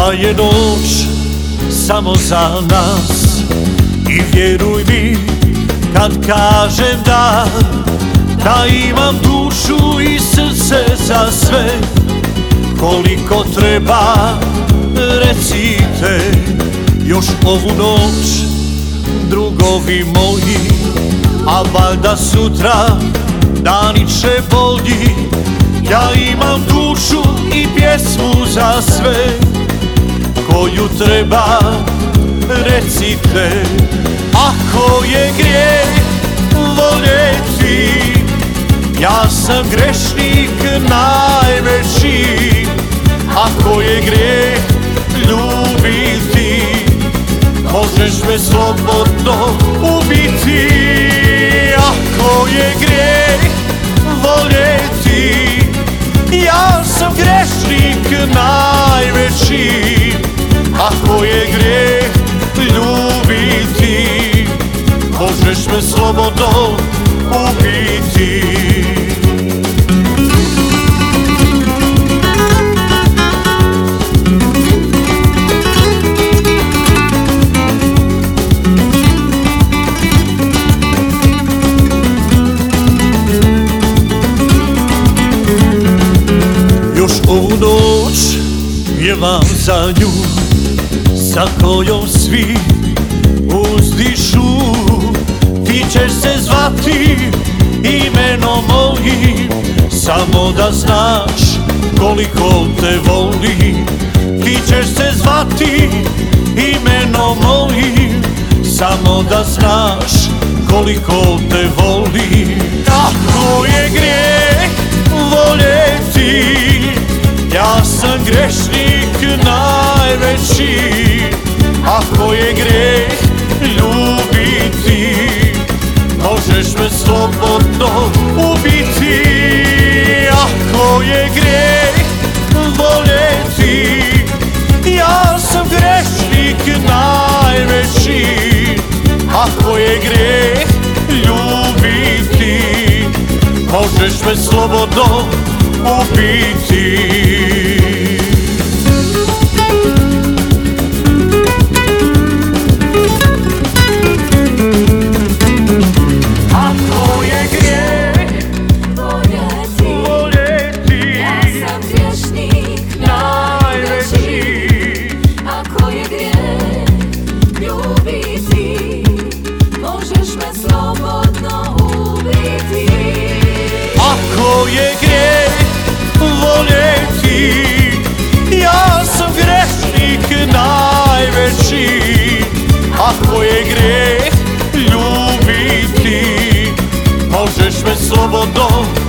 je noć samo za nas i vjeruj mi kad kažem da imam dušu i srce za sve. Koliko treba recite još ovu noć, drugovi moji, a valjda sutra dani će bolji. Ja imam dušu i pjesmu za sve, koju treba recite. Ako je grijeh voljeti, ja sam grešnik najveći. Ako je grijeh ljubiti, možeš me slobodno ubiti. Ako je grijeh voljeti, ja sam grešnik najveći. Ako je grijeh ljubiti, možeš me slobodno ubiti. Još ovu noć pjevam za nju, sa kojom svi uzdišu. Ti ćeš se zvati imenom mojim, samo da znaš koliko te volim. Ti ćeš se zvati imenom mojim, samo da znaš koliko te volim. Ako je grijeh voljeti, ja sam grešnik najveći. Ako je grijeh ljubiti, možeš me slobodno ubiti. Ako je grijeh voljeti, ja sam grešnik najveći. Ako je grijeh ljubiti, možeš me slobodno ubiti. Ako je grijeh voljeti, ja sam grešnik najveći. Ako je grijeh ljubiti, možeš me slobodno